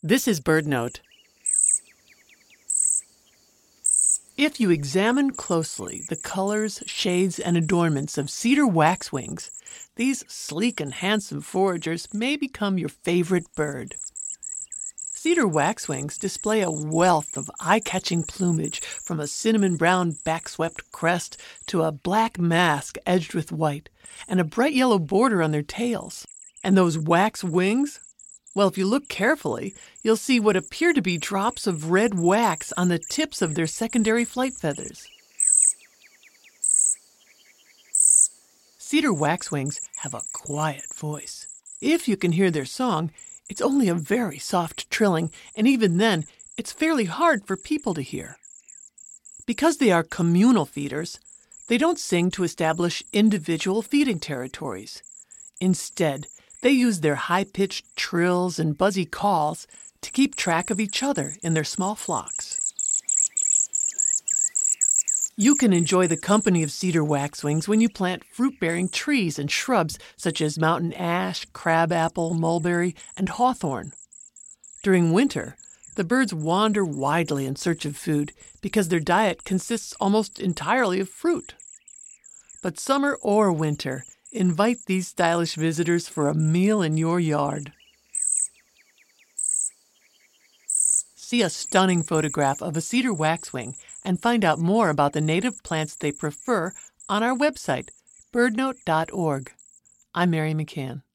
This is BirdNote. If you examine closely the colors, shades, and adornments of cedar waxwings, these sleek and handsome foragers may become your favorite bird. Cedar waxwings display a wealth of eye-catching plumage, from a cinnamon brown backswept crest to a black mask edged with white, and a bright yellow border on their tails. And those wax wings? Well, if you look carefully, you'll see what appear to be drops of red wax on the tips of their secondary flight feathers. Cedar waxwings have a quiet voice. If you can hear their song, it's only a very soft trilling, and even then, it's fairly hard for people to hear. Because they are communal feeders, they don't sing to establish individual feeding territories. Instead, they use their high-pitched trills and buzzy calls to keep track of each other in their small flocks. You can enjoy the company of cedar waxwings when you plant fruit-bearing trees and shrubs such as mountain ash, crabapple, mulberry, and hawthorn. During winter, the birds wander widely in search of food because their diet consists almost entirely of fruit. But summer or winter, invite these stylish visitors for a meal in your yard. See a stunning photograph of a cedar waxwing and find out more about the native plants they prefer on our website, birdnote.org. I'm Mary McCann.